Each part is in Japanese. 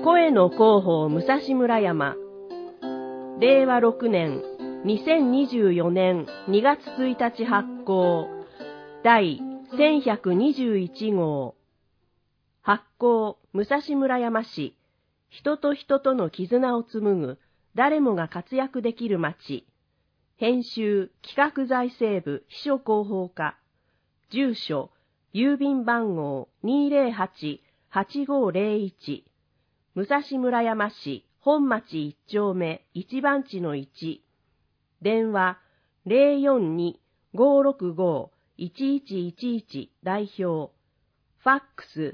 声の広報武蔵村山、令和6年2024年2月1日発行、第1121号。発行武蔵村山市、人と人との絆を紡ぐ誰もが活躍できる街。編集企画財政部秘書広報課。住所郵便番号 208-8501、武蔵村山市本町1丁目1番地の1。電話 042-565-1111 代表。ファックス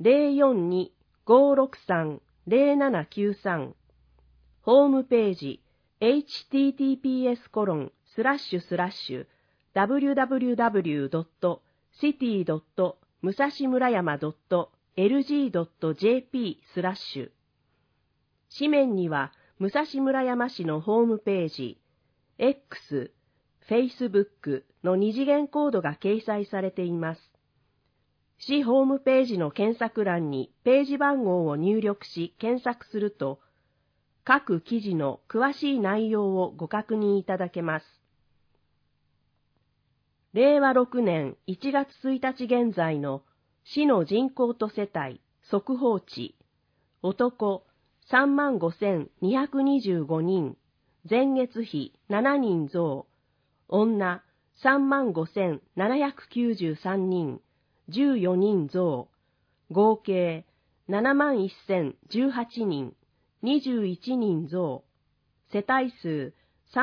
042-563-0793。ホームページ https://www.city.musashimurayama.lg.jp/ 紙面には武蔵村山市のホームページ、X、Facebook の二次元コードが掲載されています。市ホームページの検索欄にページ番号を入力し検索すると、各記事の詳しい内容をご確認いただけます。令和6年1月1日現在の市の人口と世帯、速報値、男35,225人、前月比7人増、女35,793人、14人増、合計71,018人、21人増、世帯数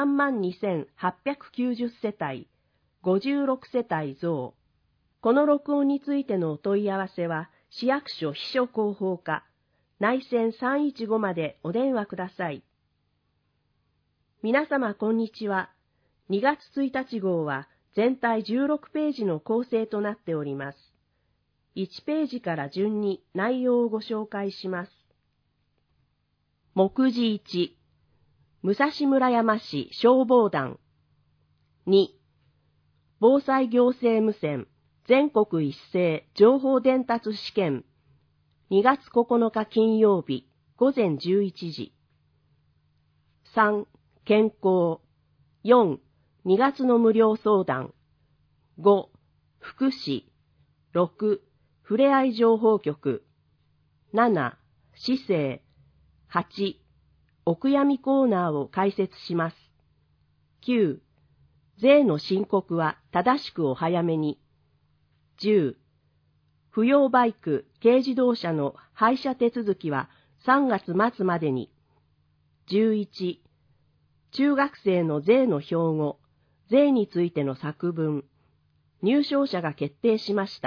32,890世帯、56世帯増。この録音についてのお問い合わせは、市役所秘書広報課、内線315までお電話ください。皆様こんにちは。2月1日号は全体16ページの構成となっております。1ページから順に内容をご紹介します。目次1、武蔵村山市消防団。2、防災行政無線全国一斉情報伝達試験。2月9日金曜日午前11時。3、健康。4、2月の無料相談。5、福祉。6、ふれあい情報局。7、市政。8、お悔やみコーナーを開設します。9、税の申告は正しくお早めに。10、不要バイク、軽自動車の廃車手続きは3月末までに。11、中学生の税の標語、税についての作文、入賞者が決定しました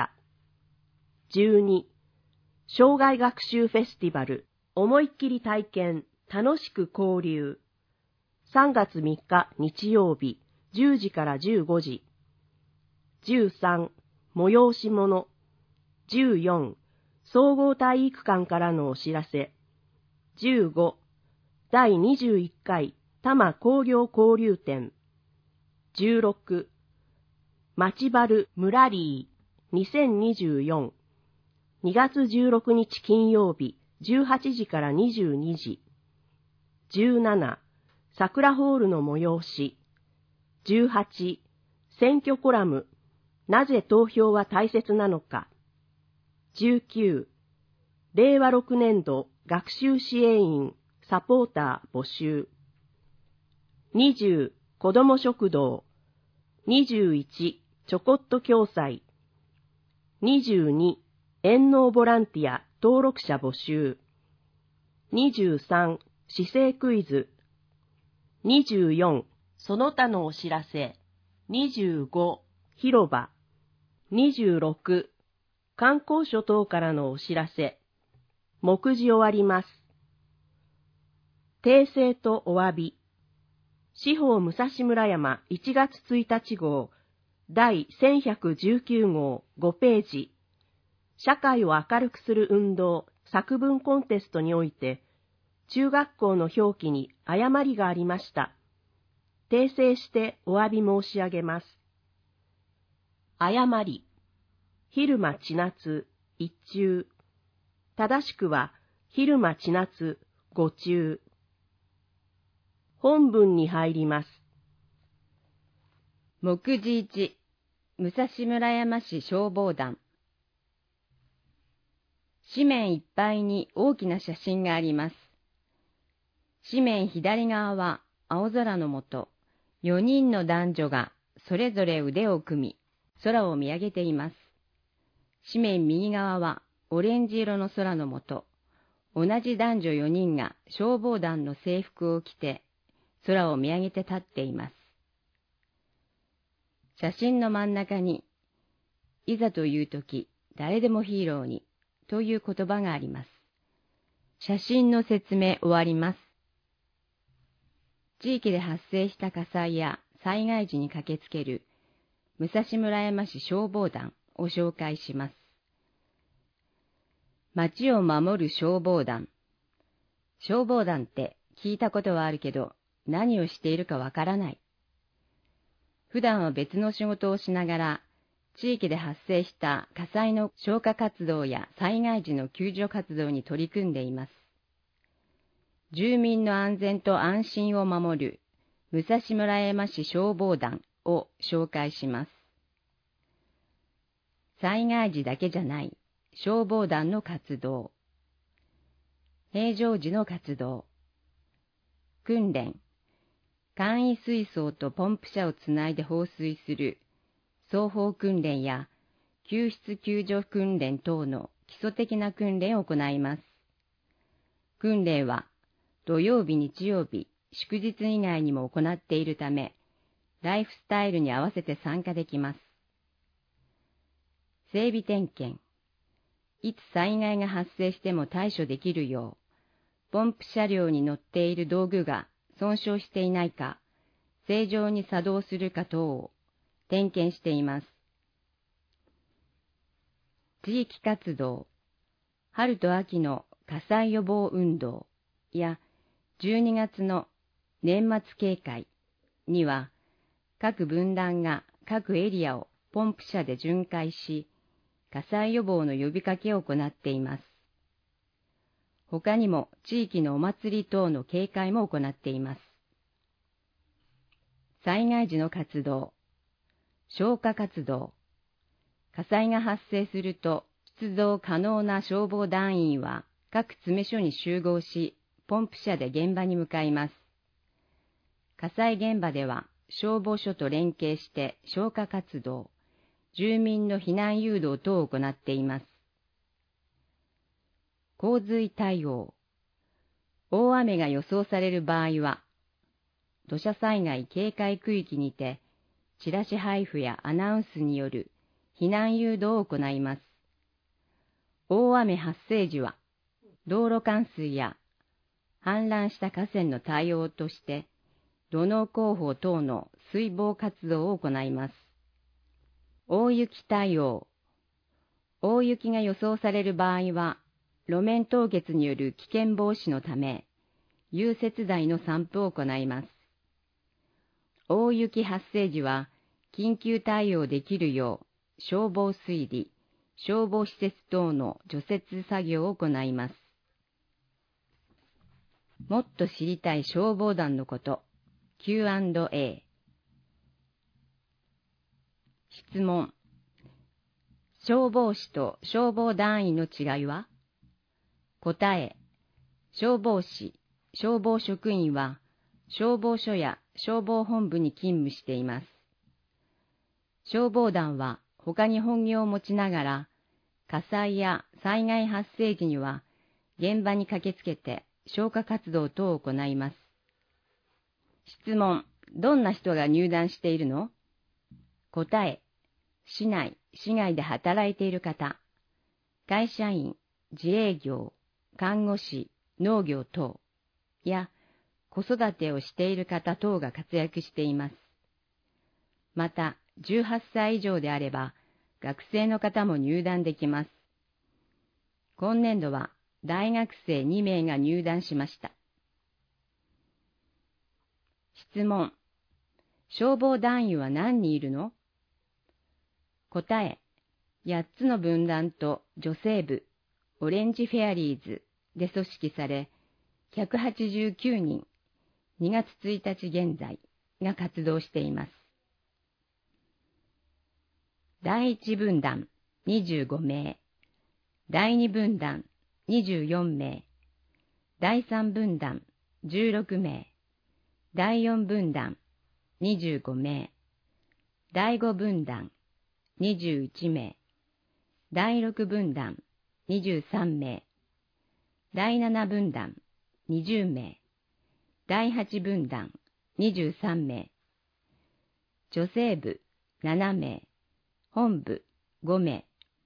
。12、生涯学習フェスティバル、思いっきり体験、楽しく交流。3月3日日曜日、10時から15時。13、催し物。14、総合体育館からのお知らせ。15、第21回多摩工業交流展。16、町バルムラリー2024。2月16日金曜日、18時から22時。17、桜ホールの催し。18、選挙コラム。なぜ投票は大切なのか。19、令和6年度学習支援員サポーター募集。20、子ども食堂。21、ちょこっと共済。22、遠農ボランティア登録者募集。23、市政クイズ。24、その他のお知らせ。25、広場。26、観光所等からのお知らせ。目次終わります。訂正とお詫び。市報武蔵村山1月1日号、第1119号5ページ。社会を明るくする運動作文コンテストにおいて、中学校の表記に誤りがありました。訂正してお詫び申し上げます。誤り。昼間千夏、一中。正しくは昼間千夏、5中。本文に入ります。 目次1、武蔵村山市消防団。紙面いっぱいに大きな写真があります。紙面左側は青空の下、4人の男女がそれぞれ腕を組み、空を見上げています。紙面右側はオレンジ色の空の下、同じ男女4人が消防団の制服を着て、空を見上げて立っています。写真の真ん中に、いざというとき、誰でもヒーローに、という言葉があります。写真の説明終わります。地域で発生した火災や災害時に駆けつける武蔵村山市消防団を紹介します。町を守る消防団。消防団って聞いたことはあるけど、何をしているかわからない。普段は別の仕事をしながら、地域で発生した火災の消火活動や災害時の救助活動に取り組んでいます。住民の安全と安心を守る武蔵村山市消防団を紹介します。災害時だけじゃない消防団の活動。平常時の活動。訓練。簡易水槽とポンプ車をつないで放水する双方訓練や救出救助訓練等の基礎的な訓練を行います。訓練は土曜日、日曜日、祝日以外にも行っているため、ライフスタイルに合わせて参加できます。整備点検。いつ災害が発生しても対処できるよう、ポンプ車両に乗っている道具が損傷していないか、正常に作動するか等を点検しています。地域活動、春と秋の火災予防運動や12月の年末警戒には、各分団が各エリアをポンプ車で巡回し、火災予防の呼びかけを行っています。他にも地域のお祭り等の警戒も行っています。災害時の活動、消火活動。火災が発生すると出動可能な消防団員は各詰め所に集合し、ポンプ車で現場に向かいます。火災現場では消防署と連携して消火活動、住民の避難誘導等を行っています。洪水対応。大雨が予想される場合は、土砂災害警戒区域にて、チラシ配布やアナウンスによる避難誘導を行います。大雨発生時は、道路冠水や氾濫した河川の対応として、土のう工法等の水防活動を行います。大雪対応。大雪が予想される場合は、路面凍結による危険防止のため、融雪剤の散布を行います。大雪発生時は、緊急対応できるよう、消防水利、消防施設等の除雪作業を行います。もっと知りたい消防団のこと、Q&A。質問。消防士と消防団員の違いは？答え。消防士、消防職員は、消防署や消防本部に勤務しています。消防団は他に本業を持ちながら、火災や災害発生時には、現場に駆けつけて消火活動等を行います。質問。どんな人が入団しているの？答え。市内、市外で働いている方、会社員、自営業、看護師、農業等や子育てをしている方等が活躍しています。また、18歳以上であれば学生の方も入団できます。今年度は大学生2名が入団しました。質問。消防団員は何人いるの？答え。8つの分団と女性部、オレンジフェアリーズ、 で組織され、189人、2月1日現在が活動しています。第1分団25名、第2分団24名、第3分団16名、第4分団25名、第5分団21名、第6分団23名、第7分団20名、第8分団23名、女性部7名、本部5名。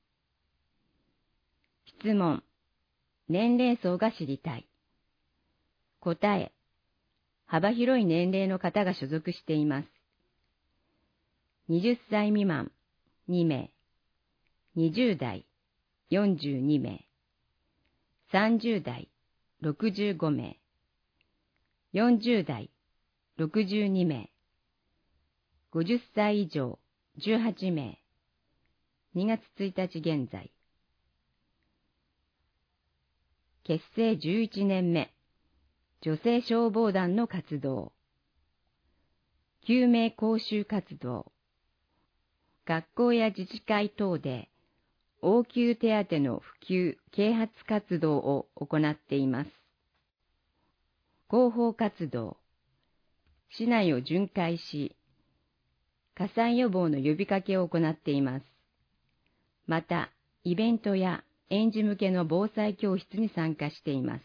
質問。年齢層が知りたい。答え。幅広い年齢の方が所属しています。20歳未満2名、20代42名、30代65名、40代62名、50歳以上18名、2月1日現在。結成11年目、女性消防団の活動。救命講習活動。学校や自治会等で応急手当の普及・啓発活動を行っています。広報活動。市内を巡回し、火災予防の呼びかけを行っています。また、イベントや園児向けの防災教室に参加しています。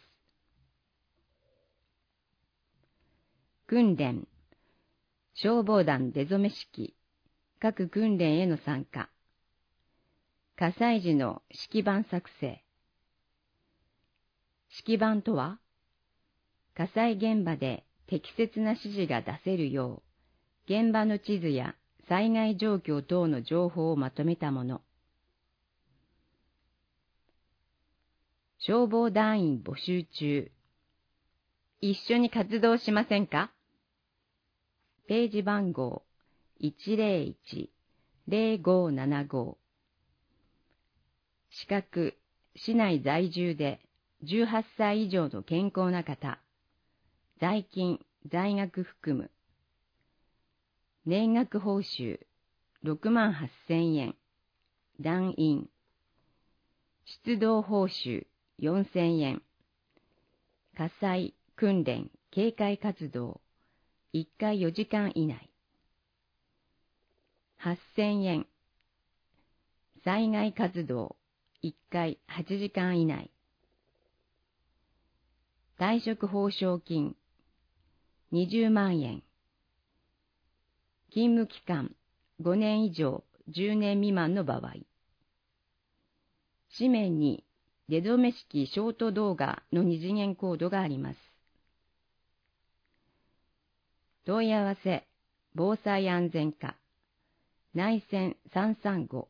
訓練。消防団出初め式。各訓練への参加。火災時の式盤作成。式盤とは、火災現場で適切な指示が出せるよう、現場の地図や災害状況等の情報をまとめたもの。消防団員募集中。一緒に活動しませんか？ページ番号101-0575。資格、市内在住で18歳以上の健康な方。在勤、在学含む。年額報酬68,000円。団員。出動報酬4,000円。火災、訓練、警戒活動。1回4時間以内。8,000円。災害活動。1回8時間以内。退職報奨金。20万円。勤務期間5年以上10年未満の場合。紙面に出初め式ショート動画の2次元コードがあります。問い合わせ、防災安全課、内線335。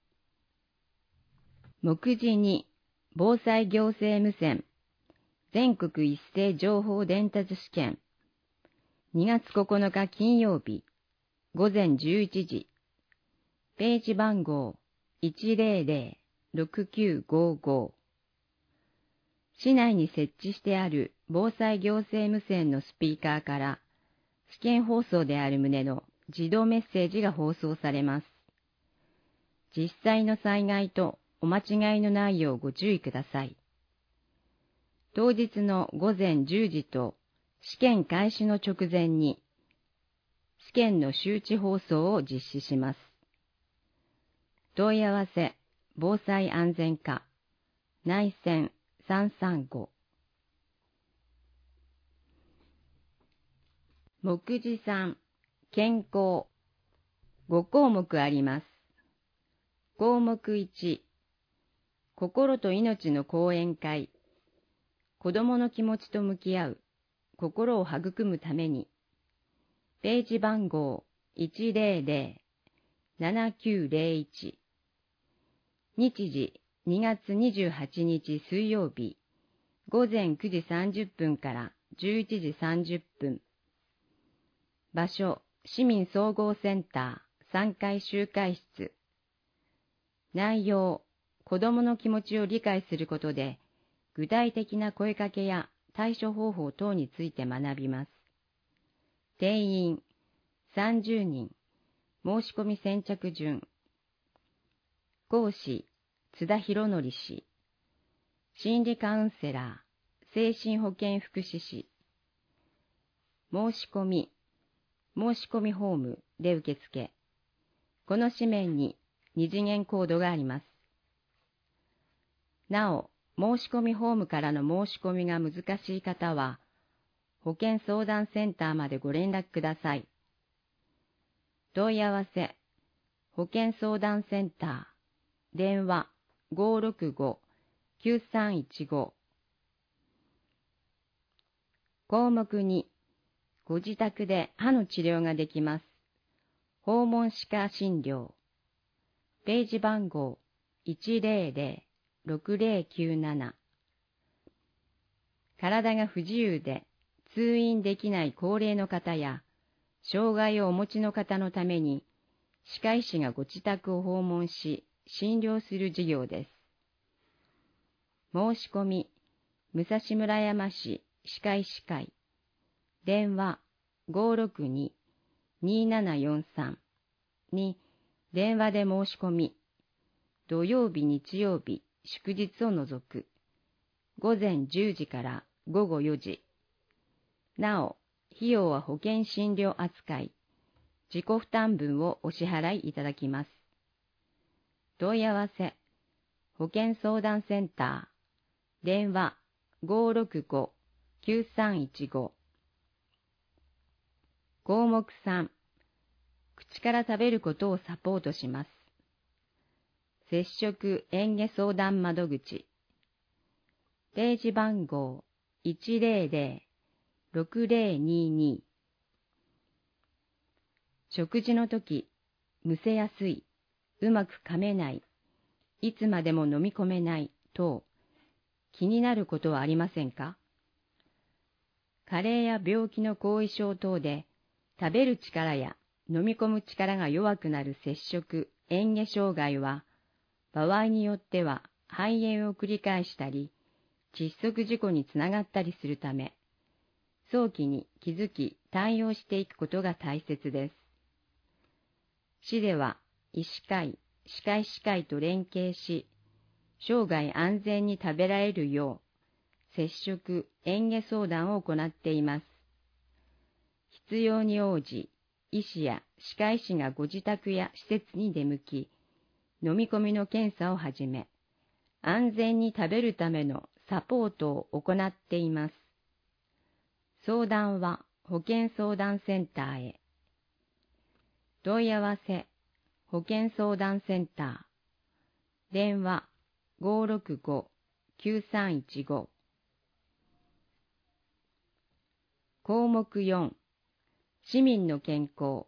目次に、防災行政無線、全国一斉情報伝達試験、2月9日金曜日、午前11時、ページ番号100-6955。市内に設置してある防災行政無線のスピーカーから、試験放送である旨の自動メッセージが放送されます。実際の災害とお間違いのないようご注意ください。当日の午前10時と試験開始の直前に試験の周知放送を実施します。問い合わせ、防災安全課、内線335。目次3、健康。5項目あります。項目1、心と命の講演会。子供の気持ちと向き合う、心を育むために。ページ番号100-7901。日時2月28日水曜日、午前9時30分から11時30分。場所、市民総合センター3階集会室。内容、子供の気持ちを理解することで、 具体的な声かけや対処方法等について学びます。定員30人、申し込み先着順。講師、津田博則氏。心理カウンセラー、精神保健福祉士。申し込みフォームで受付。この紙面に二次元コードがあります。なお、申し込みフォームからの申し込みが難しい方は、保健相談センターまでご連絡ください。問い合わせ、保健相談センター、電話565-9315。項目2、ご自宅で歯の治療ができます。訪問歯科診療。ページ番号100-6097。体が不自由で通院できない高齢の方や、障害をお持ちの方のために、歯科医師がご自宅を訪問し、診療する事業です。申し込み、武蔵村山市歯科医師会。電話562-2743に電話で申し込み、土曜日、日曜日、祝日を除く、午前10時から午後4時。なお、費用は保険診療扱い、自己負担分をお支払いいただきます。問い合わせ、保健相談センター、電話565-9315。項目3、口から食べることをサポートします。接触嚥下相談窓口。ページ番号100-6022。食事のとき、むせやすい、うまく噛めない、いつまでも飲み込めない等、気になることはありませんか？加齢や病気の後遺症等で、食べる力や飲み込む力が弱くなる接触嚥下障害は、場合によっては肺炎を繰り返したり、窒息事故につながったりするため、早期に気づき対応していくことが大切です。市では医師会、歯科医師会と連携し、生涯安全に食べられるよう、接触嚥下相談を行っています。必要に応じ、医師や歯科医師がご自宅や施設に出向き、飲み込みの検査をはじめ、安全に食べるためのサポートを行っています。相談は保健相談センターへ。問い合わせ、保健相談センター、電話565-9315。項目4、市民の健康。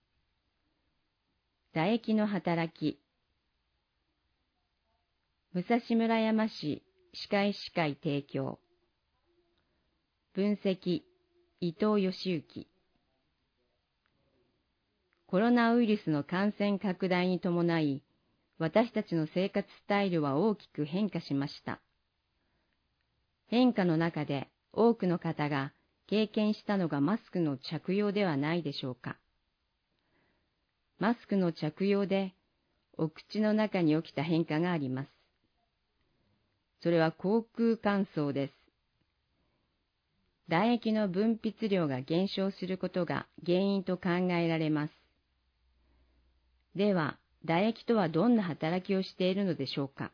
唾液の働き。武蔵村山市歯科医師会提供。分析、伊藤義行。コロナウイルスの感染拡大に伴い、私たちの生活スタイルは大きく変化しました。変化の中で多くの方が経験したのがマスクの着用ではないでしょうか。マスクの着用でお口の中に起きた変化があります。それは口腔乾燥です。唾液の分泌量が減少することが原因と考えられます。では、唾液とはどんな働きをしているのでしょうか。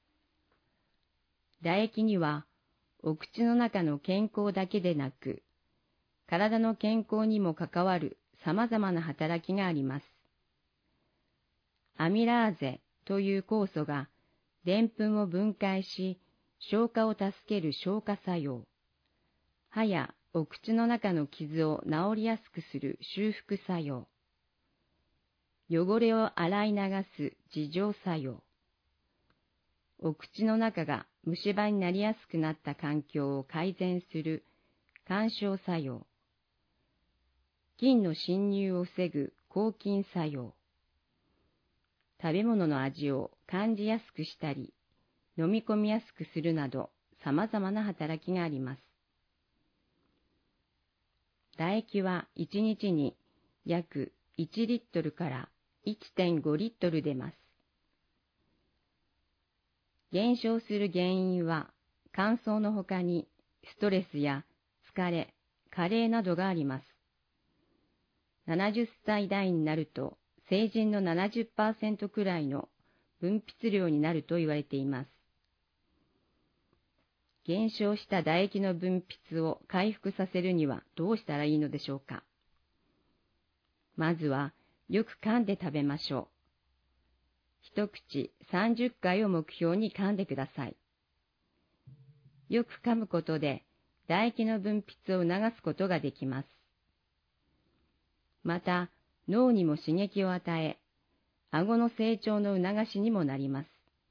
唾液には、お口の中の健康だけでなく、体の健康にも関わる様々な働きがあります。アミラーゼという酵素が、でんぷんを分解し、消化を助ける消化作用。歯やお口の中の傷を治りやすくする修復作用。汚れを洗い流す自浄作用。お口の中が虫歯になりやすくなった環境を改善する干渉作用。菌の侵入を防ぐ抗菌作用。食べ物の味を感じやすくしたり、飲み込みやすくするなど様々な働きがあります。唾液は1日に約1リットルから 1.5 リットル出ます。減少する原因は乾燥のほかにストレスや疲れ、加齢などがあります。70歳代になると成人の 70% くらいの分泌量になると言われています。減少した唾液の分泌を回復させるにはどうしたらいいのでしょうか。まずはよく噛んで食べましょう。一口30回を目標に噛んでください。よく噛むことで唾液の分泌を促すことができます。また脳にも刺激を与え、顎の成長の促しにもなります。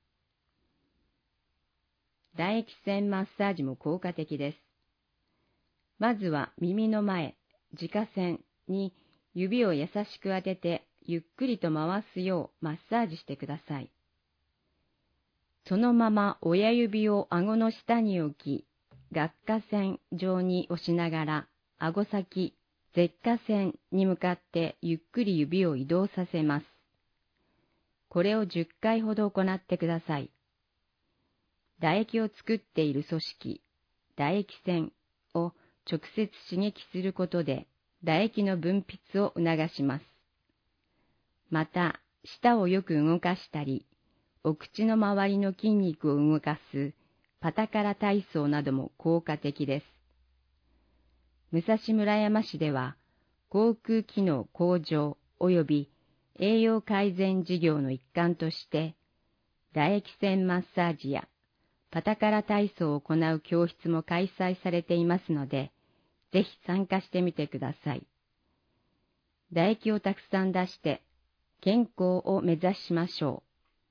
唾液腺マッサージも効果的です。まずは耳の前、耳下腺に指を優しく当ててゆっくりと回すようマッサージしてください。そのまま親指を顎の下に置き、顎下腺上に押しながら顎先、舌下腺に向かってゆっくり指を移動させます。これを10回ほど行ってください。唾液を作っている組織、唾液腺を直接刺激することで唾液の分泌を促します。また、舌をよく動かしたり、お口の周りの筋肉を動かすパタカラ体操なども効果的です。武蔵村山市では、口腔機能向上及び栄養改善事業の一環として、唾液腺マッサージやパタカラ体操を行う教室も開催されていますので、ぜひ参加してみてください。唾液をたくさん出して健康を目指しましょ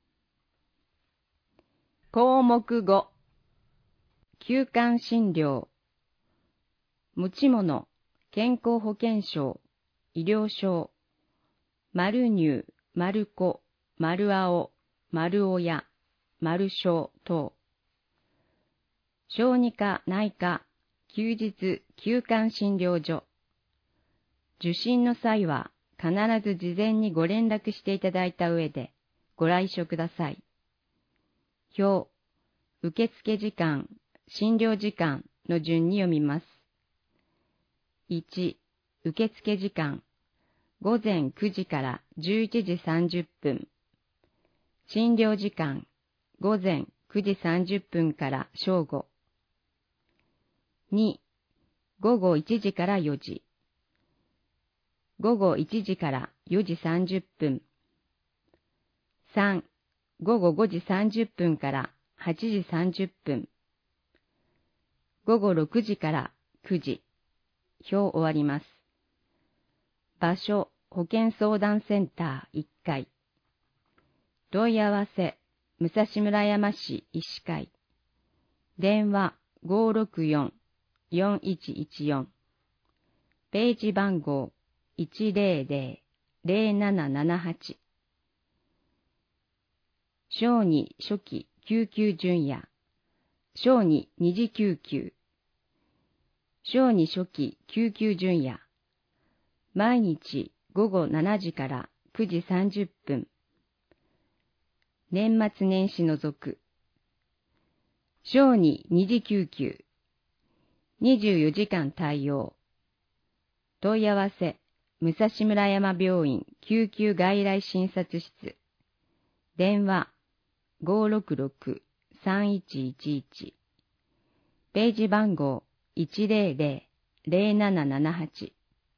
う。項目5、休館診療、持ち物、健康保険証、医療証、丸乳、丸子、丸青、丸親、丸小等。小児科、内科、休日、休館診療所。受診の際は必ず事前にご連絡していただいた上でご来所ください。表、受付時間、診療時間の順に読みます。1、受付時間、午前9時から11時30分。診療時間、午前9時30分から正午。2、午後1時から4時。午後1時から4時30分。3、午後5時30分から8時30分。午後6時から9時。表終わります。場所、保健相談センター1階。問い合わせ、武蔵村山市医師会。電話564-4114。ページ番号100-0778。小児初期救急準夜。小児二次救急。小児初期救急準夜。毎日午後7時から9時30分。年末年始除く。小児二次救急。24時間対応。問い合わせ、武蔵村山病院救急外来診察室。電話566-3111。ページ番号100-0778。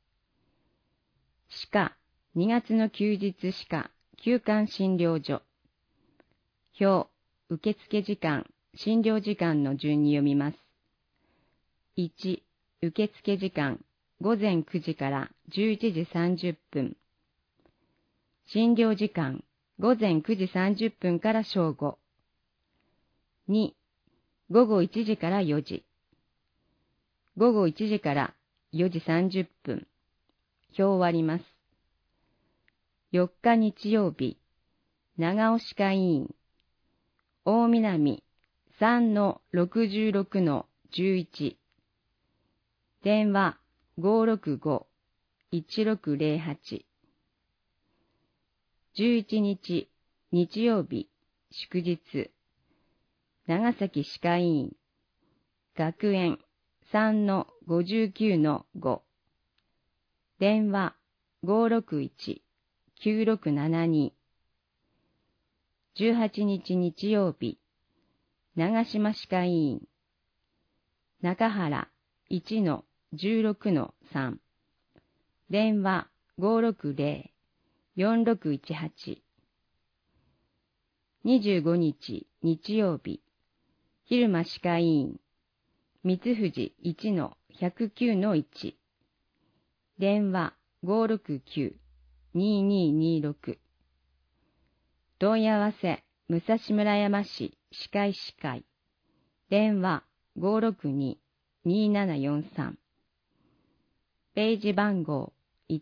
歯科、2月の休日歯科休館診療所。表、受付時間、診療時間の順に読みます。1、受付時間、午前9時から11時30分。診療時間、午前9時30分から正午。2、午後1時から4時。午後1時から4時30分。表終わります。4日日曜日、長尾歯科医院、大南 3-66-11。電話565-1608。11日、日曜日、祝日。長崎歯科医院。学園3-59-5。電話561-9672。18日日曜日、長島歯科医院。中原1-16-3。電話560-4618。25日日曜日、蛭間歯科医院。三藤1-109-1。電話569-2226。問い合わせ、武蔵村山市歯科医師会。電話562-2743。ページ番号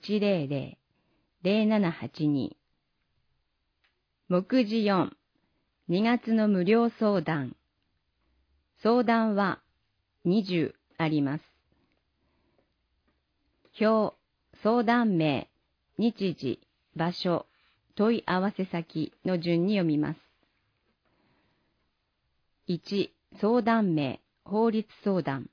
100-0782。目次4、2月の無料相談。相談は20あります。表、相談名、日時、場所、問い合わせ先の順に読みます。1、相談名、法律相談。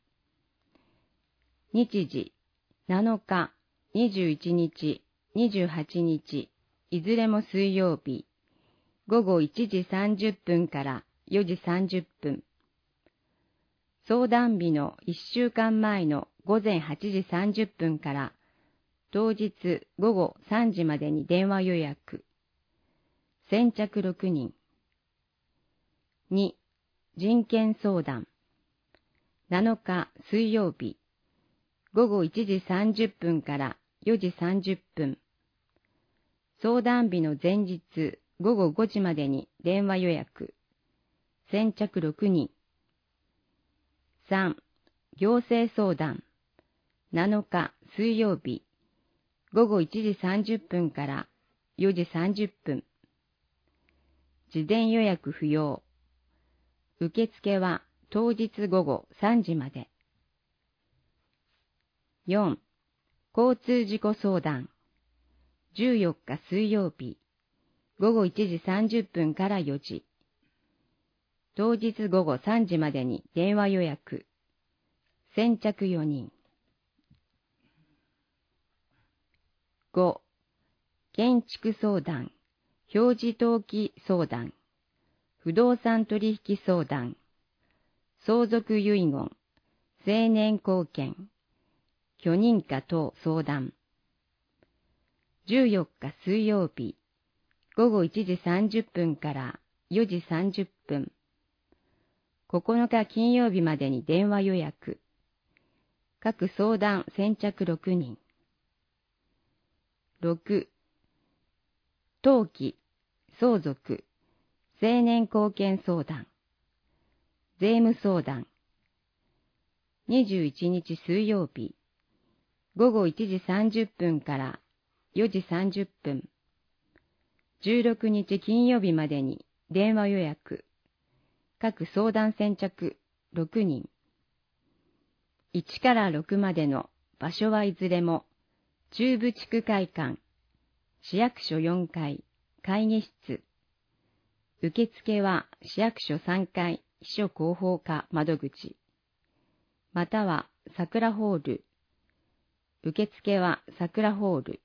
日時、7日、21日、28日、いずれも水曜日、午後1時30分から4時30分。相談日の1週間前の午前8時30分から当日午後3時までに電話予約。先着6人。2、人権相談。7日水曜日、午後1時30分から4時30分。相談日の前日午後5時までに電話予約。先着6人。3、行政相談。7日水曜日、午後1時30分から4時30分。事前予約不要。受付は当日午後3時まで。4、交通事故相談。14日水曜日、午後1時30分から4時。当日午後3時までに電話予約。先着4人。5、建築相談、表示登記相談、不動産取引相談、相続遺言、成年後見、許認可等相談。14日水曜日、午後1時30分から4時30分。9日金曜日までに電話予約。各相談先着6人。6、登記、相続、成年後見相談、税務相談。21日水曜日、午後1時30分から4時30分。16日金曜日までに電話予約。各相談先着6人。1から6までの場所はいずれも中部地区会館、市役所4階、会議室。受付は市役所3階、秘書広報課窓口。または桜ホール。受付は桜ホール。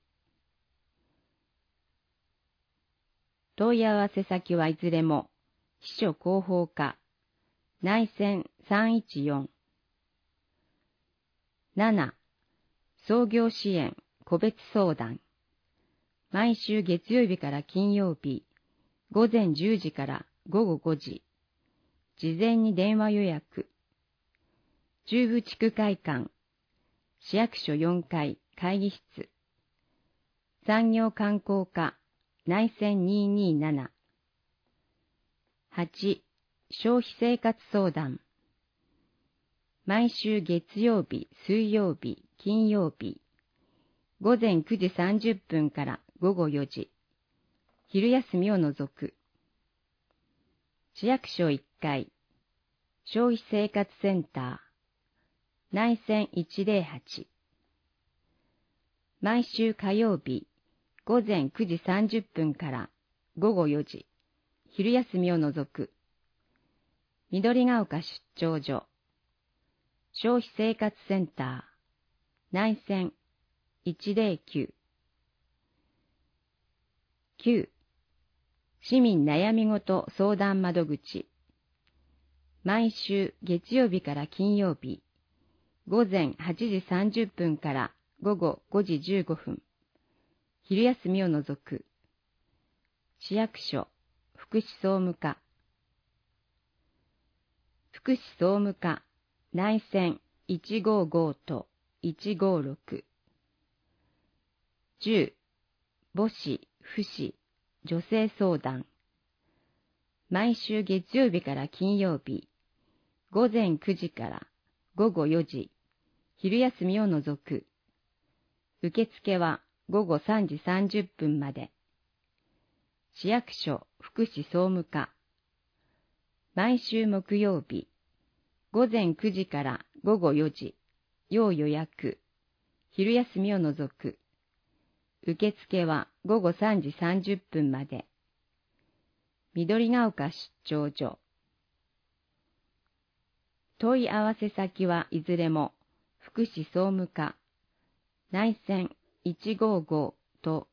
問い合わせ先はいずれも秘書広報課、内線314。7、創業支援個別相談。毎週月曜日から金曜日、午前10時から午後5時。事前に電話予約。中部地区会館、市役所4階、会議室。産業観光課、内線227。8、消費生活相談。毎週月曜日、水曜日、金曜日。午前9時30分から午後4時。昼休みを除く。市役所1階。 消費生活センター、内線108。毎週火曜日、午前9時30分から午後4時、昼休みを除く。緑ヶ丘出張所、消費生活センター、内線109。9. 市民悩みごと相談窓口。毎週月曜日から金曜日、午前8時30分から午後5時15分、昼休みを除く。市役所、福祉総務課。福祉総務課、内線155と156。10. 母子、父子、女性相談。毎週月曜日から金曜日、午前9時から午後4時、昼休みを除く。受付は午後3時30分まで。市役所福祉総務課。毎週木曜日、午前9時から午後4時、要予約。昼休みを除く。受付は午後3時30分まで。緑ヶ丘出張所。問い合わせ先はいずれも福祉総務課、内線155と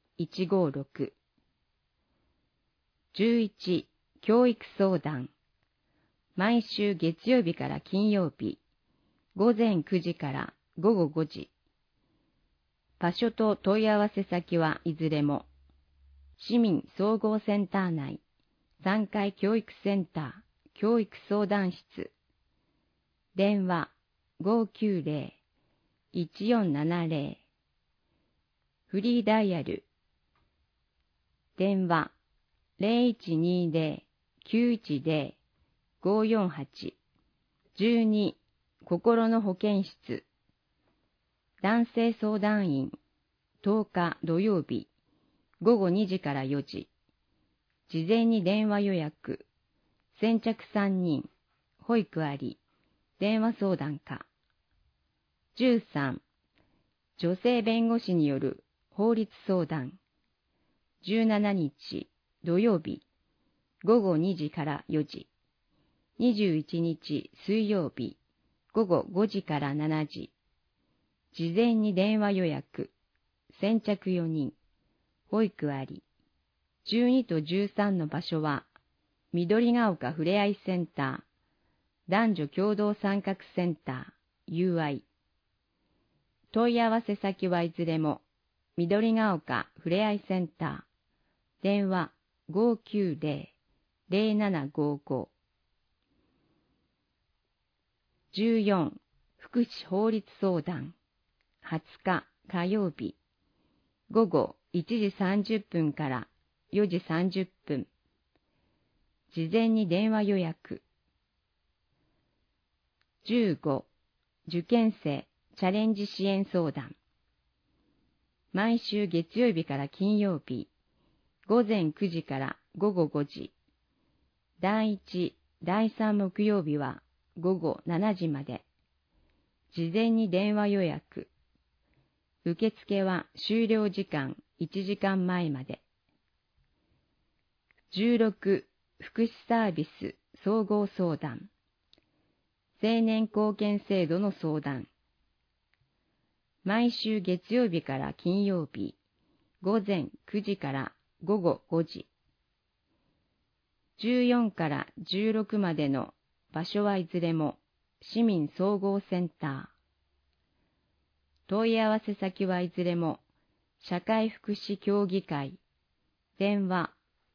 156。11. 教育相談。毎週月曜日から金曜日、午前9時から午後5時。場所と問い合わせ先はいずれも市民総合センター内3階教育センター教育相談室。電話 590-1470。フリーダイヤル。電話 0120-910-548。12. 心の保健室。男性相談員。10日土曜日、午後2時から4時。事前に電話予約。先着3人。保育あり。電話相談課。13. 女性弁護士による法律相談。17日土曜日、午後2時から4時。21日水曜日、午後5時から7時。事前に電話予約。先着4人。保育あり。12と13の場所は、緑ヶ丘ふれあいセンター、男女共同参画センター、UI。問い合わせ先はいずれも、緑ヶ丘ふれあいセンター、電話 590-0755。14. 福祉法律相談。20日火曜日、午後1時30分から4時30分。事前に電話予約。15. 受験生チャレンジ支援相談。毎週月曜日から金曜日、午前9時から午後5時。第1、第3木曜日は午後7時まで。事前に電話予約。受付は終了時間1時間前まで。16. 福祉サービス総合相談。青年貢献制度の相談。毎週月曜日から金曜日、午前9時から午後5時。14から16までの場所はいずれも市民総合センター。問い合わせ先はいずれも社会福祉協議会。電話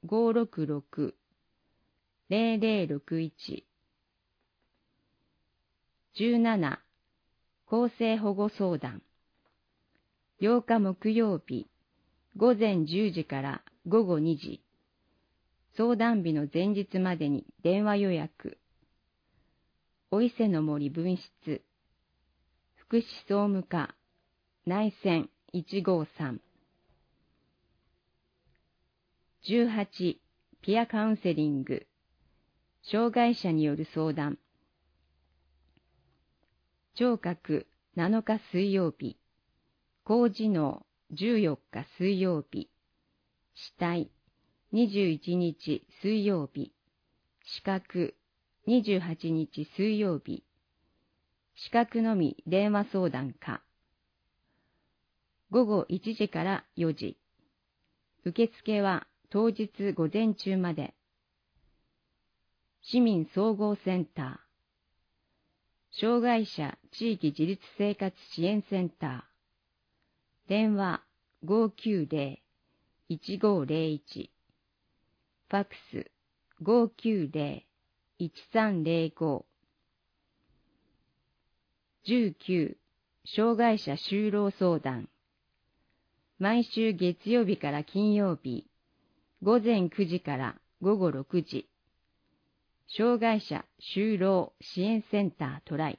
566-0061。17. 厚生保護相談。8日木曜日、午前10時から午後2時。相談日の前日までに電話予約。お伊勢の森分室。福祉総務課。内線153。18. ピアカウンセリング。障害者による相談。 聴覚7日水曜日、高次脳14日水曜日、死体21日水曜日、視覚28日水曜日、視覚のみ電話相談か。午後1時から4時。受付は当日午前中まで。市民総合センター。障害者地域自立生活支援センター。電話590-1501。ファックス590-1305。19障害者就労相談。毎週月曜日から金曜日、午前9時から午後6時。障害者就労支援センタートライ。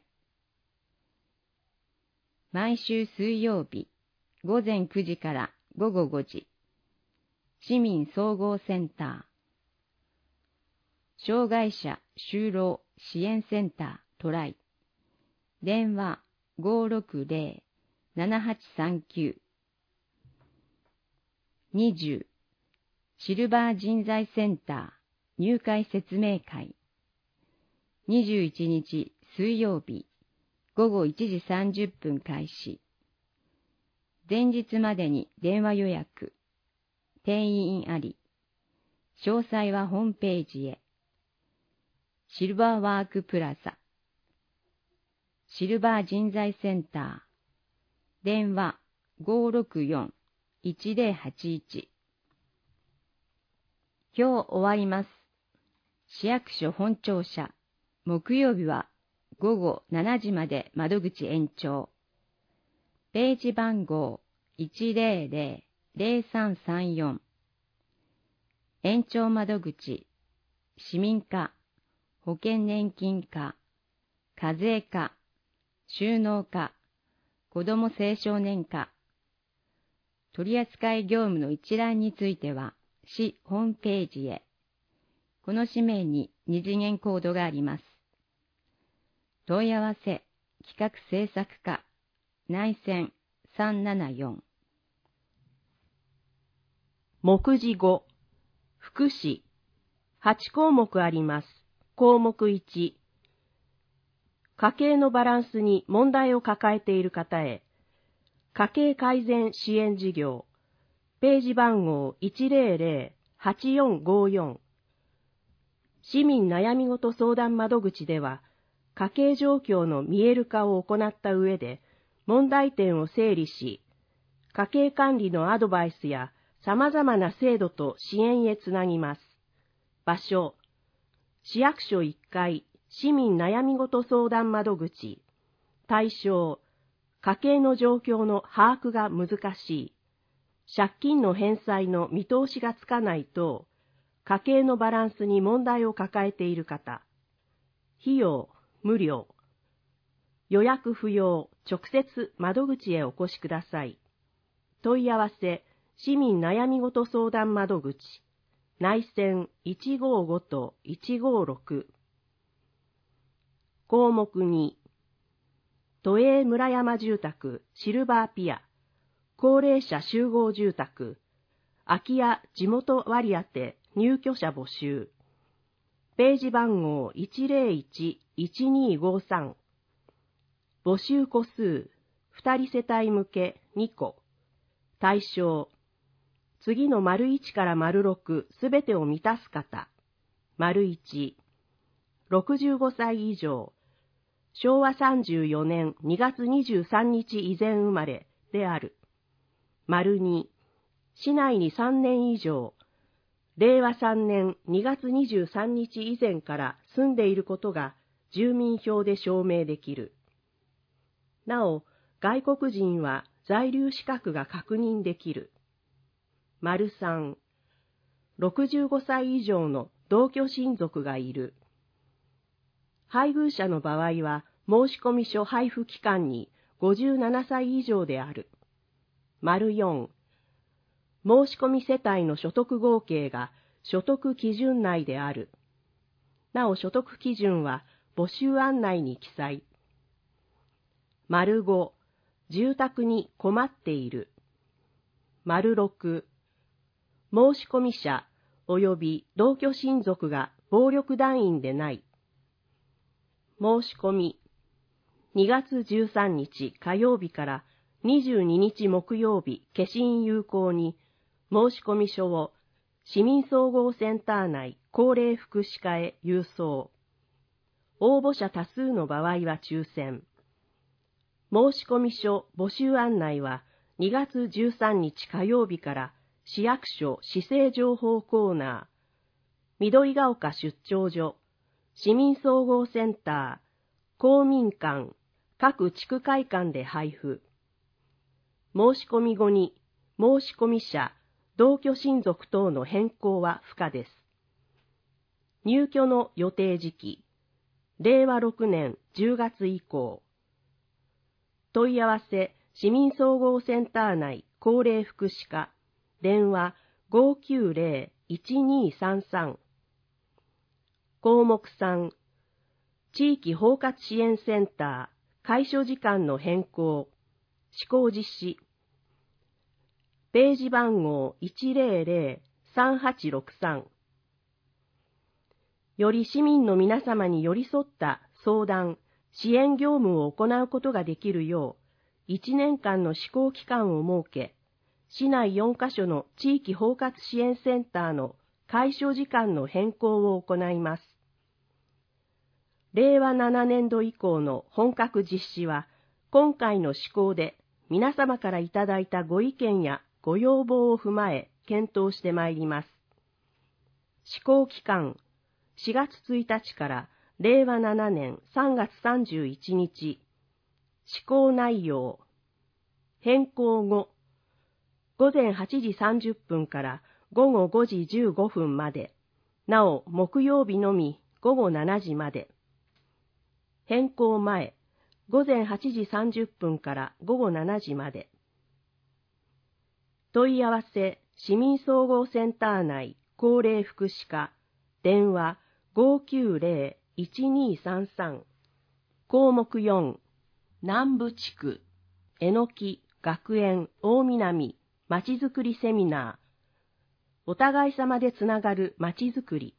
毎週水曜日、午前9時から午後5時。市民総合センター。障害者就労支援センタートライ。電話560-7839。20シルバー人材センター入会説明会。21日水曜日午後1時30分開始。前日までに電話予約。定員あり。詳細はホームページへ。シルバーワークプラザ。シルバー人材センター。電話564-1081。今日終わります。市役所本庁舎。木曜日は午後7時まで窓口延長。ページ番号100-0334。延長窓口。市民課、保険年金課、課税課、収納課、子ども青少年課。取扱業務の一覧については、市ホームページへ。この紙面に二次元コードがあります。問い合わせ、企画制作課、内線374。 目次5、福祉。8項目あります。項目1、家計のバランスに問題を抱えている方へ、家計改善支援事業、ページ番号100-8454。市民悩み事相談窓口では、家計状況の見える化を行った上で、問題点を整理し、家計管理のアドバイスや様々な制度と支援へつなぎます。場所、市役所1階、市民悩み事相談窓口。対象、家計の状況の把握が難しい。借金の返済の見通しがつかないと、家計のバランスに問題を抱えている方。費用、無料。予約不要、直接窓口へお越しください。問い合わせ、市民悩み事相談窓口。内線155-156。項目2、都営村山住宅シルバーピア、高齢者集合住宅、空き家地元割当入居者募集。ページ番号101-1253。募集個数、2人世帯向け2個。対象、次の丸1から丸6すべてを満たす方。丸1、65歳以上、昭和34年2月23日以前生まれである。丸2、市内に3年以上、令和3年2月23日以前から住んでいることが住民票で証明できる。なお、外国人は在留資格が確認できる。丸3、65歳以上の同居親族がいる。配偶者の場合は申込書配布期間に57歳以上である。丸4、申込世帯の所得合計が所得基準内である。なお所得基準は募集案内に記載。 5、住宅に困っている。6、申込者及び同居親族が暴力団員でない。申し込み、2月13日火曜日から22日木曜日消印有効に申込書を市民総合センター内高齢福祉課へ郵送。応募者多数の場合は抽選。申込書募集案内は2月13日火曜日から市役所市政情報コーナー、緑ヶ丘出張所、市民総合センター、公民館、各地区会館で配布。申し込み後に申込者、同居親族等の変更は不可です。入居の予定時期、令和6年10月以降。問い合わせ、市民総合センター内高齢福祉課、電話 590-1233。項目3、地域包括支援センター、開所時間の変更、施行実施。ページ番号100-3863。より市民の皆様に寄り添った相談、支援業務を行うことができるよう、1年間の施行期間を設け、市内4カ所の地域包括支援センターの開所時間の変更を行います。令和7年度以降の本格実施は、今回の施行で皆様からいただいたご意見やご要望を踏まえ検討してまいります。施行期間、4月1日から令和7年3月31日。施行内容。変更後、午前8時30分から午後5時15分まで。なお、木曜日のみ午後7時まで。変更前、午前8時30分から午後7時まで。問い合わせ、市民総合センター内高齢福祉課、電話 590-1233。項目4、南部地区、えのき、学園、大南、まちづくりセミナー。お互い様でつながるまちづくり。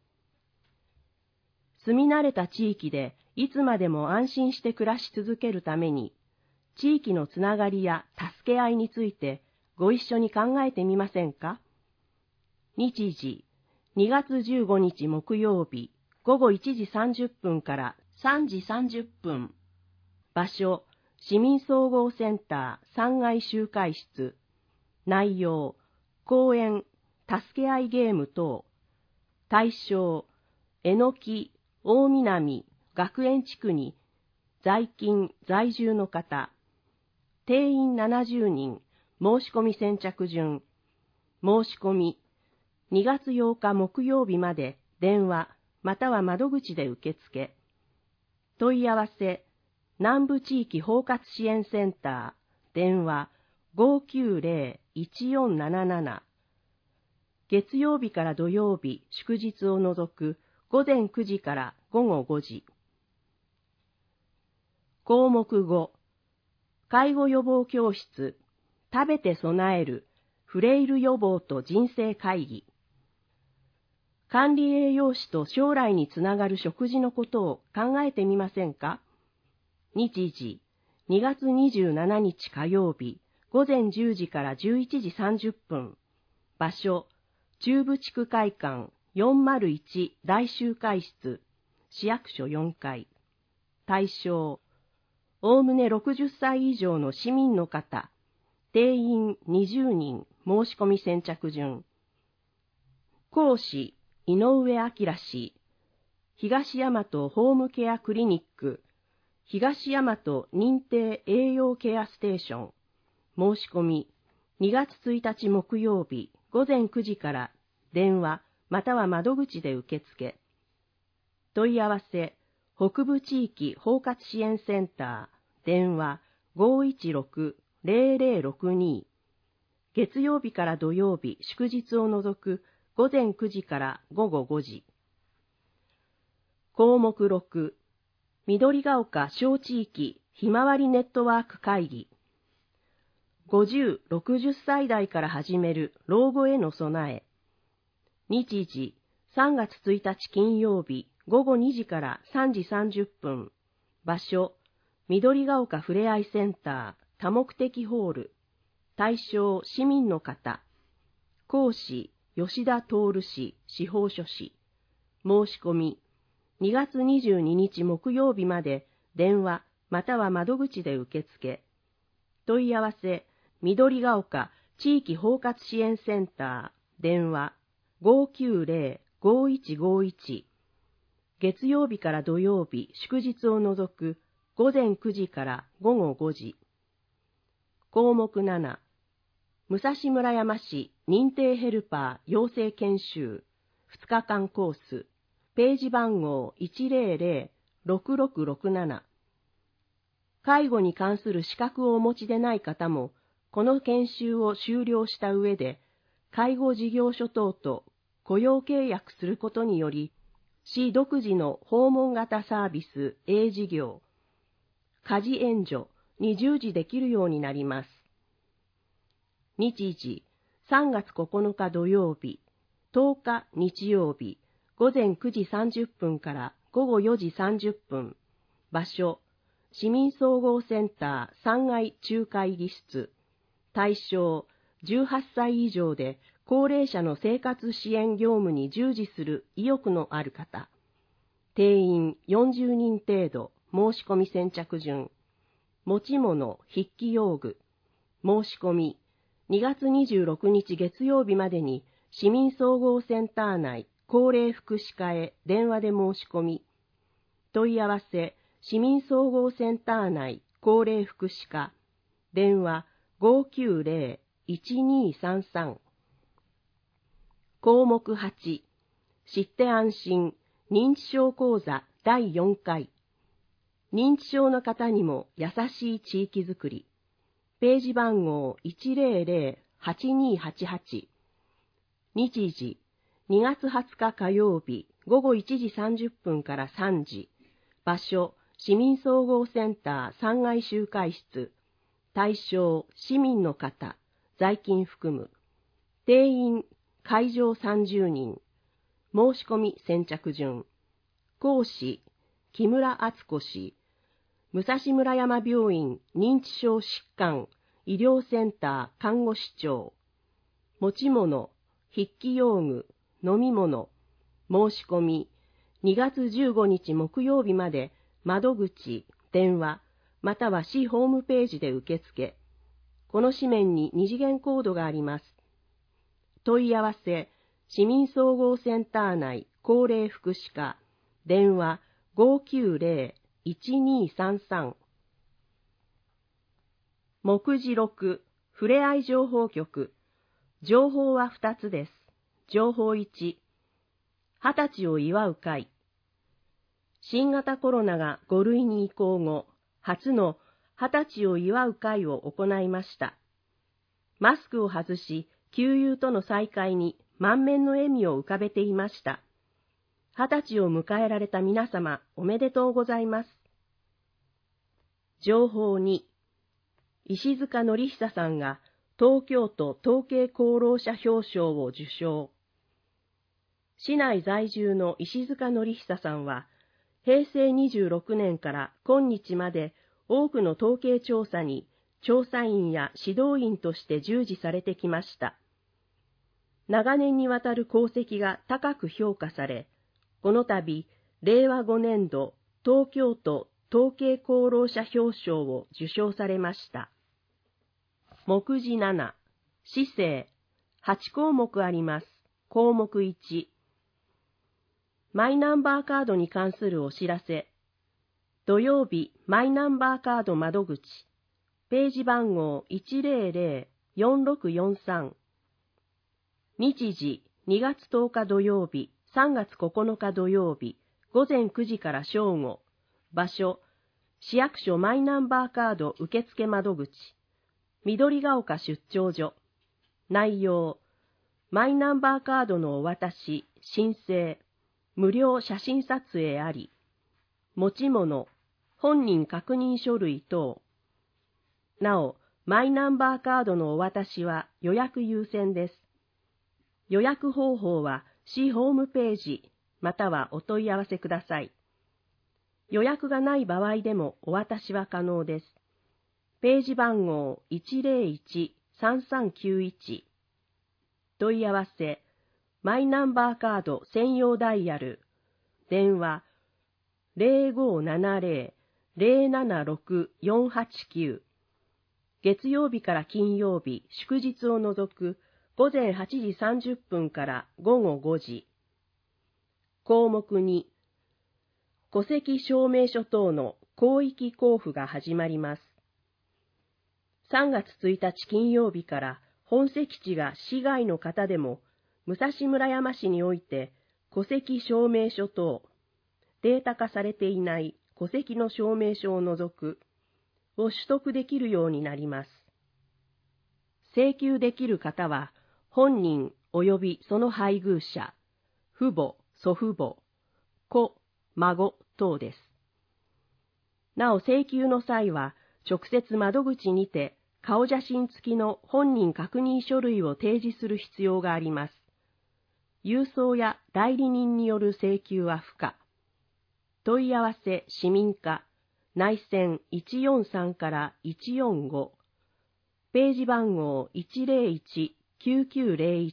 住み慣れた地域でいつまでも安心して暮らし続けるために、地域のつながりや助け合いについてご一緒に考えてみませんか？日時、2月15日木曜日、午後1時30分から3時30分。場所、市民総合センター3階集会室。内容、講演、助け合いゲーム等。対象、えのき、大南、学園地区に在勤・在住の方。定員70人、申し込み先着順。申し込み、2月8日木曜日まで電話または窓口で受付。問い合わせ、南部地域包括支援センター、電話 590-1477。月曜日から土曜日、祝日を除く午前9時から午後5時。項目5、介護予防教室、食べて備える、フレイル予防と人生会議。管理栄養士と将来につながる食事のことを考えてみませんか？日時、2月27日火曜日、午前10時から11時30分。場所、中部地区会館401大集会室、市役所4階。対象、おおむね60歳以上の市民の方。定員20人、申し込み先着順。講師、井上明氏。東大和ホームケアクリニック。東大和認定栄養ケアステーション。申し込み、2月1日木曜日、午前9時から電話または窓口で受付。問い合わせ、北部地域包括支援センター、電話 516-0062。月曜日から土曜日、祝日を除く午前9時から午後5時。項目6、緑ヶ丘小地域ひまわりネットワーク会議。50、60歳代から始める老後への備え。日時、3月1日金曜日午後2時から3時30分。場所、緑が丘ふれあいセンター多目的ホール。対象、市民の方。講師、吉田徹氏、司法書士。申し込み、2月22日木曜日まで電話または窓口で受付。問い合わせ、緑が丘地域包括支援センター、電話 590-5151。月曜日から土曜日、祝日を除く午前9時から午後5時。項目7、武蔵村山市認定ヘルパー養成研修2日間コース。ページ番号100-6667。介護に関する資格をお持ちでない方も、この研修を修了した上で、介護事業所等と雇用契約することにより、市独自の訪問型サービス A 事業、家事援助に従事できるようになります。日時、3月9日土曜日、10日日曜日、午前9時30分から午後4時30分。場所、市民総合センター3階中会議室。対象、18歳以上で高齢者の生活支援業務に従事する意欲のある方。定員40人程度、申し込み先着順。持ち物、筆記用具。申し込み、2月26日月曜日までに市民総合センター内、高齢福祉課へ電話で申し込み。問い合わせ、市民総合センター内、高齢福祉課。電話590-1233。項目8、知って安心、認知症講座第4回。認知症の方にも優しい地域づくり。ページ番号100-8288。日時、2月20日火曜日午後1時30分から3時。場所、市民総合センター3階集会室。対象、市民の方、在勤含む。定員、会場30人。申し込み先着順。講師、木村敦子氏。武蔵村山病院認知症疾患医療センター看護師長。持ち物、筆記用具、飲み物。申し込み、2月15日木曜日まで窓口、電話、または市ホームページで受付。この紙面に2次元コードがあります。問い合わせ、市民総合センター内高齢福祉課、電話590-1233。目次6、ふれあい情報局。情報は2つです。情報1、20歳を祝う会。新型コロナが5類に移行後、初の20歳を祝う会を行いました。マスクを外し、旧友との再会に満面の笑みを浮かべていました。20歳を迎えられた皆様、おめでとうございます。情報2、石塚典久さんが東京都統計功労者表彰を受賞。市内在住の石塚典久さんは、平成26年から今日まで多くの統計調査に調査員や指導員として従事されてきました。長年にわたる功績が高く評価され、この度、令和5年度東京都統計功労者表彰を受賞されました。目次7、市政、8項目あります。項目1、マイナンバーカードに関するお知らせ。土曜日、マイナンバーカード窓口。ページ番号100-4643。日時、2月10日土曜日、3月9日土曜日、午前9時から正午。場所、市役所マイナンバーカード受付窓口。緑が丘出張所。内容、マイナンバーカードのお渡し、申請、無料写真撮影あり。持ち物、 本人確認書類等。なお、マイナンバーカードのお渡しは予約優先です。予約方法は市ホームページまたはお問い合わせください。予約がない場合でもお渡しは可能です。ページ番号 101-3391 問い合わせマイナンバーカード専用ダイヤル電話 0570-076-489 月曜日から金曜日、祝日を除く午前8時30分から午後5時。項目2、戸籍証明書等の広域交付が始まります。3月1日金曜日から本籍地が市外の方でも、武蔵村山市において戸籍証明書等、データ化されていない戸籍の証明書を除く、を取得できるようになります。請求できる方は、本人及びその配偶者、父母、祖父母、子、孫等です。なお請求の際は、直接窓口にて顔写真付きの本人確認書類を提示する必要があります。郵送や代理人による請求は不可。問い合わせ市民課内線143から145ページ番号 101-9901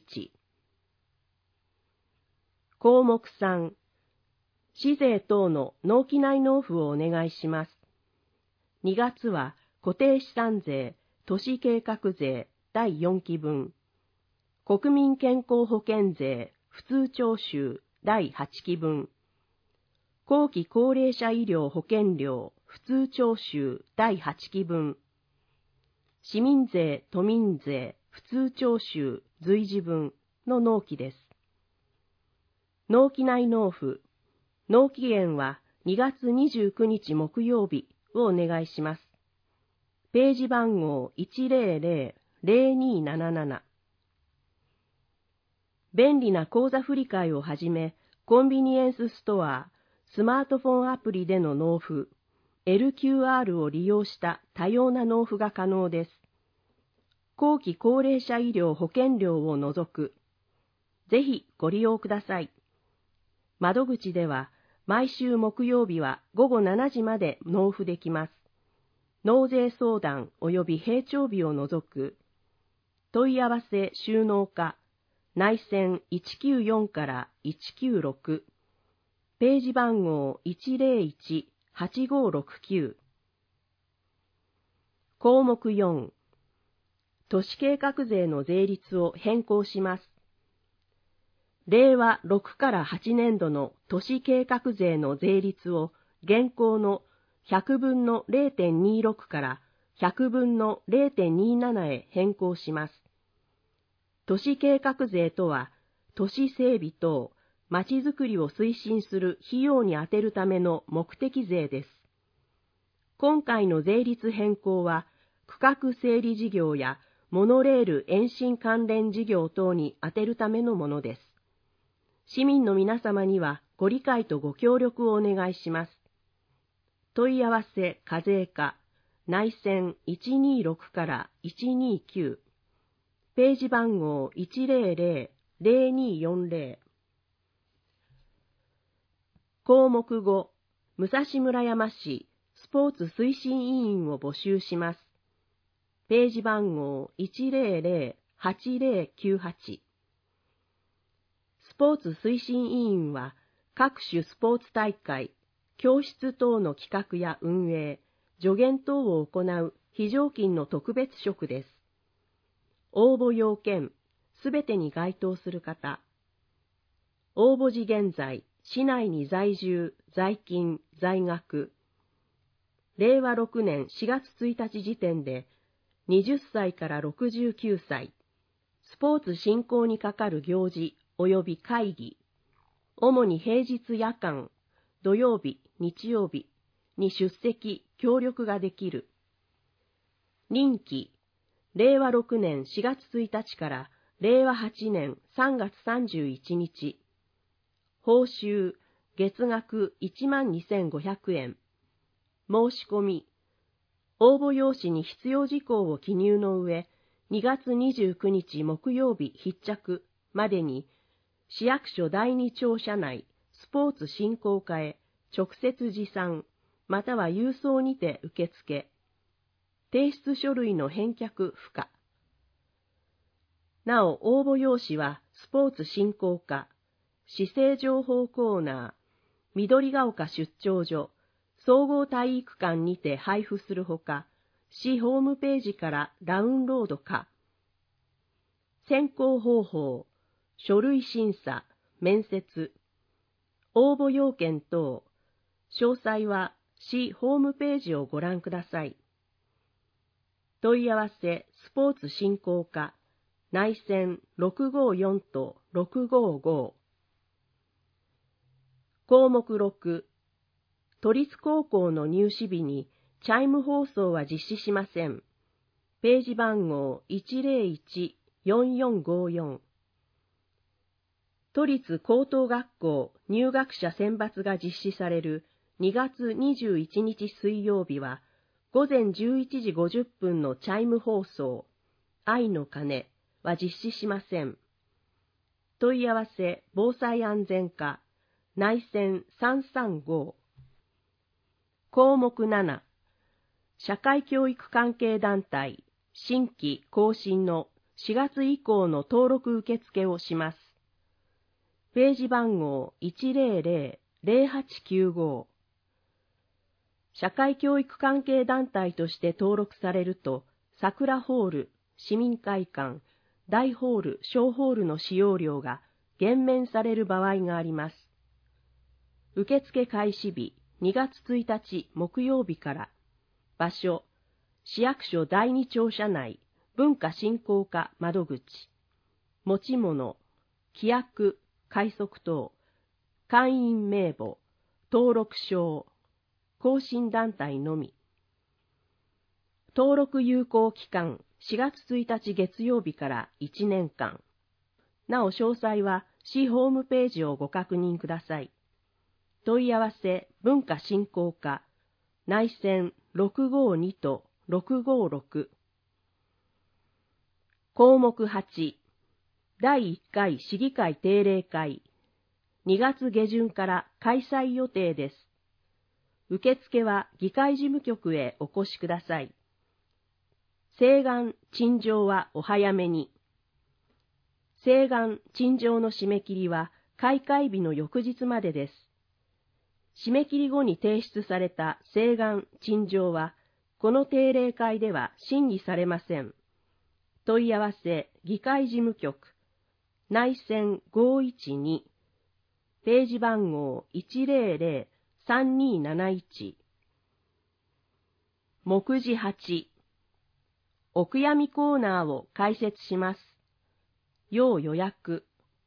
項目3市税等の納期内納付をお願いします。2月は固定資産税、都市計画税第4期分、国民健康保険税普通徴収第8期分、後期高齢者医療保険料普通徴収第8期分、市民税、都民税普通徴収随時分の納期です。納期内納付、納期限は2月29日木曜日をお願いします。ページ番号 100-0277 便利な口座振替をはじめ、コンビニエンスストア、スマートフォンアプリでの納付、LQR を利用した多様な納付が可能です。後期高齢者医療保険料を除く。ぜひご利用ください。窓口では、毎週木曜日は午後7時まで納付できます。納税相談及び閉帳日を除く。問い合わせ収納課、内線194から196。ページ番号 101-8569。項目4。都市計画税の税率を変更します。令和6から8年度の都市計画税の税率を現行の100分の 0.26 から100分の 0.27 へ変更します。都市計画税とは、都市整備等、まちづくりを推進する費用に充てるための目的税です。今回の税率変更は、区画整理事業やモノレール延伸関連事業等に充てるためのものです。市民の皆様にはご理解とご協力をお願いします。問い合わせ課税課、内線126から129、ページ番号 100-0240。項目5、武蔵村山市スポーツ推進委員を募集します。ページ番号 100-8098。スポーツ推進委員は、各種スポーツ大会、教室等の企画や運営、助言等を行う非常勤の特別職です。応募要件、すべてに該当する方。応募時現在、市内に在住、在勤、在学。令和6年4月1日時点で、20歳から69歳。スポーツ振興にかかる行事及び会議。主に平日夜間、土曜日、日曜日に出席、協力ができる。任期、令和6年4月1日から令和8年3月31日。報酬、月額12,500円。 申し込み、応募用紙に必要事項を記入の上、2月29日木曜日必着までに、市役所第二庁舎内スポーツ振興課へ直接持参、または郵送にて受付。提出書類の返却不可。なお、応募用紙はスポーツ振興課、市政情報コーナー、緑ヶ丘出張所、総合体育館にて配布するほか、市ホームページからダウンロード可。選考方法、書類審査、面接、応募要件等、詳細は市ホームページをご覧ください。問い合わせスポーツ振興課、内線654と655。項目6、都立高校の入試日にチャイム放送は実施しません。ページ番号101-4454。都立高等学校入学者選抜が実施される2月21日水曜日は、午前11時50分のチャイム放送、愛の鐘は実施しません。問い合わせ防災安全課、内線335。項目7、社会教育関係団体、新規更新の4月以降の登録受付をします。ページ番号100-0895。社会教育関係団体として登録されると、桜ホール、市民会館、大ホール、小ホールの使用料が減免される場合があります。受付開始日2月1日木曜日から、場所、市役所第二庁舎内、文化振興課窓口、持ち物、規約、快速等、会員名簿、登録証、更新団体のみ。登録有効期間4月1日月曜日から1年間。なお詳細は市ホームページをご確認ください。問い合わせ文化振興課、内線652と656。項目8、第1回市議会定例会、2月下旬から開催予定です。受付は議会事務局へお越しください。請願・陳情はお早めに。請願・陳情の締め切りは開会日の翌日までです。締め切り後に提出された請願・陳情は、この定例会では審議されません。問い合わせ議会事務局、内線512、ページ番号100-3271。目次8、お悔やみコーナーを開設します。要予約。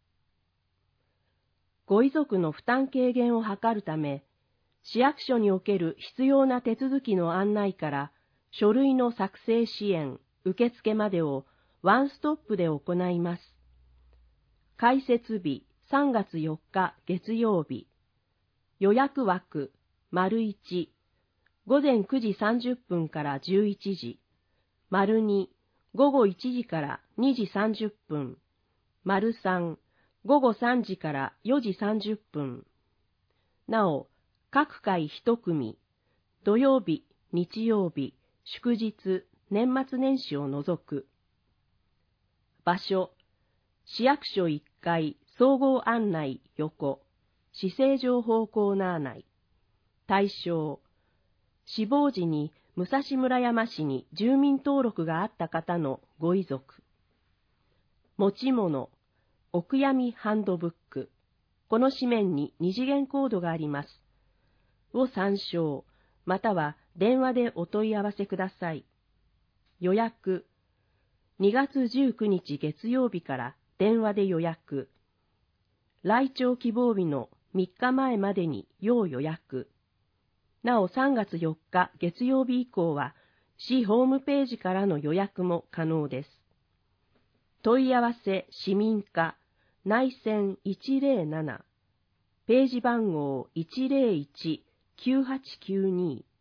ご遺族の負担軽減を図るため、市役所における必要な手続きの案内から書類の作成支援、受付までをワンストップで行います。開設日3月4日月曜日。予約枠①午前9時30分から11時。②午後1時から2時30分。③午後3時から4時30分。なお、各回1組、土曜日、日曜日、祝日、年末年始を除く。場所、市役所1階総合案内横、市政情報コーナー内。対象、死亡時に武蔵村山市に住民登録があった方のご遺族。持ち物、お悔やみハンドブック。この紙面に2次元コードがあります。を参照、または電話でお問い合わせください。予約。2月19日月曜日から電話で予約。来庁希望日の3日前までに要予約。なお3月4日月曜日以降は市ホームページからの予約も可能です。問い合わせ市民課内線107ページ番号101-9892